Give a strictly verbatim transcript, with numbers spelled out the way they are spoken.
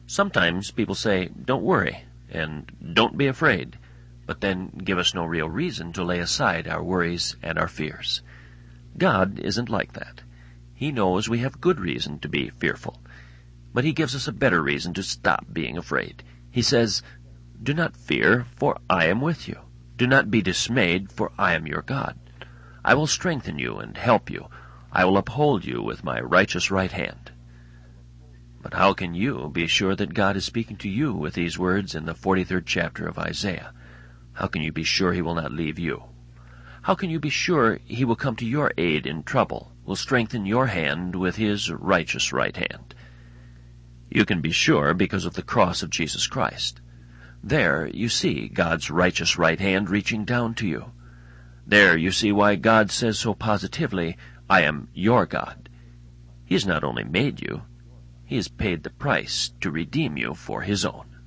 Sometimes people say, "Don't worry," and "Don't be afraid," but then give us no real reason to lay aside our worries and our fears. God isn't like that. He knows we have good reason to be fearful, but He gives us a better reason to stop being afraid. He says, "Do not fear, for I am with you. Do not be dismayed, for I am your God. I will strengthen you and help you. I will uphold you with my righteous right hand." But how can you be sure that God is speaking to you with these words in the forty-third chapter of Isaiah? How can you be sure He will not leave you? How can you be sure He will come to your aid in trouble, will strengthen your hand with His righteous right hand? You can be sure because of the cross of Jesus Christ. There you see God's righteous right hand reaching down to you. There you see why God says so positively, "I am your God." He has not only made you, He has paid the price to redeem you for His own.